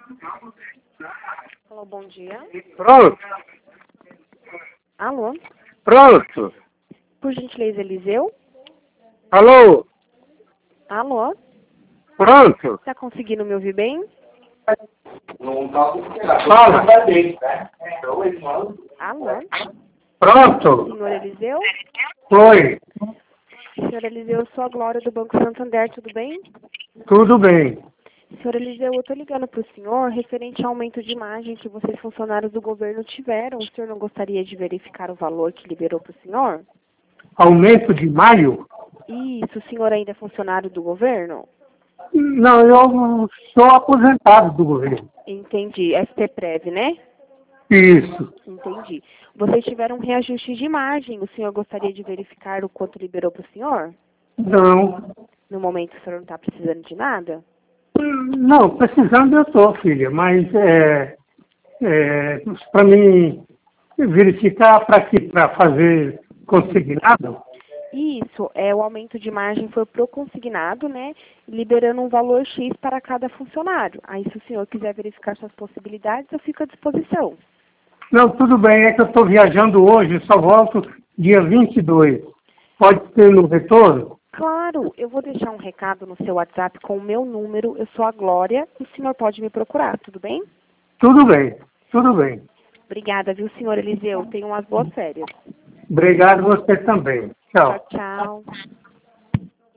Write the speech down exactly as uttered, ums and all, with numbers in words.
Alô, bom dia. Pronto, Alô? pronto. Por gentileza, Eliseu? Alô, Alô? pronto. Tá conseguindo me ouvir bem? Fala. Alô? Pronto. Senhor Eliseu? Foi. Senhor Eliseu, eu sou a Glória do Banco Santander, tudo bem? Tudo bem. Senhor Eliseu, eu tô ligando pro senhor referente ao aumento de imagem que vocês funcionários do governo tiveram. O senhor não gostaria de verificar o valor que liberou pro senhor? Aumento de maio? Isso, o senhor ainda é funcionário do governo? Não, eu sou aposentado do governo. Entendi. S T Prev, né? Isso. Entendi. Vocês tiveram um reajuste de imagem. O senhor gostaria de verificar o quanto liberou para o senhor? Não. No momento o senhor não está precisando de nada? Não, precisando eu estou, filha, mas é, é, para mim verificar para quê? Para fazer consignado? Isso, é, o aumento de margem foi pro consignado, né? Liberando um valor X para cada funcionário. Aí, se o senhor quiser verificar suas possibilidades, eu fico à disposição. Não, tudo bem, é que eu estou viajando hoje, só volto dia vinte e dois. Pode ser no retorno? Claro, eu vou deixar um recado no seu WhatsApp com o meu número. Eu sou a Glória, o senhor pode me procurar, tudo bem? Tudo bem, tudo bem. Obrigada, viu, senhor Eliseu? Tenha umas boas férias. Obrigado você também. Tchau. Tchau, tchau.